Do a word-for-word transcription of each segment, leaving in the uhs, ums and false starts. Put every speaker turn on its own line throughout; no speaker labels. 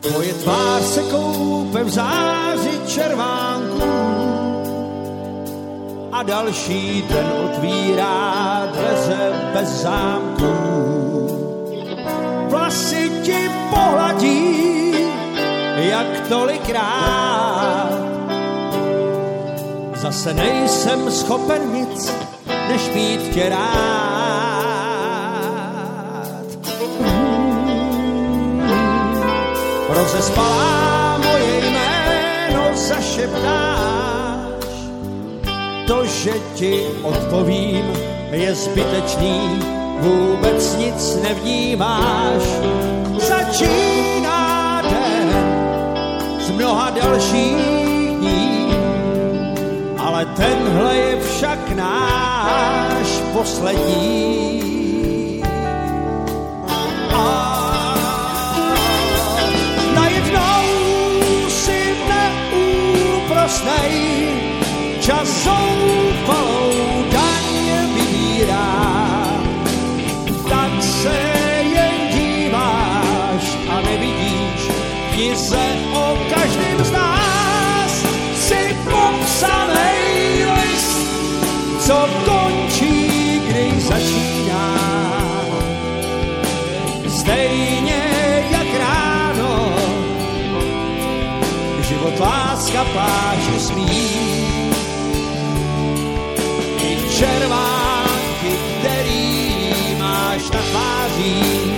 Tvoje tvář se koupe v záři červánků a další den otvírá dveře bez zámků. Vlasy ti pohladí, jak tolikrát. Zase nejsem schopen nic, než mít tě rád. Rozespalá moje jméno zašeptáš. To, že ti odpovím, je zbytečný, vůbec nic nevnímáš. Začíná den z mnoha dalších dní, ale tenhle je však náš poslední. A najednou si neúprosnej, čas zoufalou daň vybírá. Tak se jen díváš a nevidíš, ti se o každém z nás si popsanej list, co končí, když začíná. Stejně jak ráno, život, láska, pláče, smích i červánky, který máš na tvářích.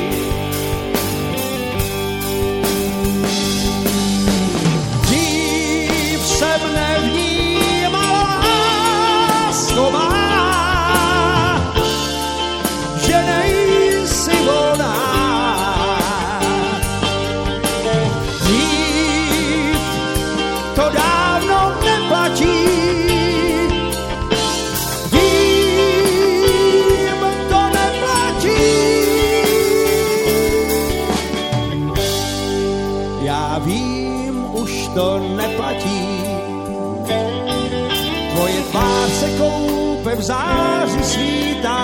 Dřív jsem nevnímal lásku má, že nejsi volná. Dřív to dávno neplatí, dím to neplatí. Já vím, už to neplatí. Tvoje tvář se koupe v záři svítá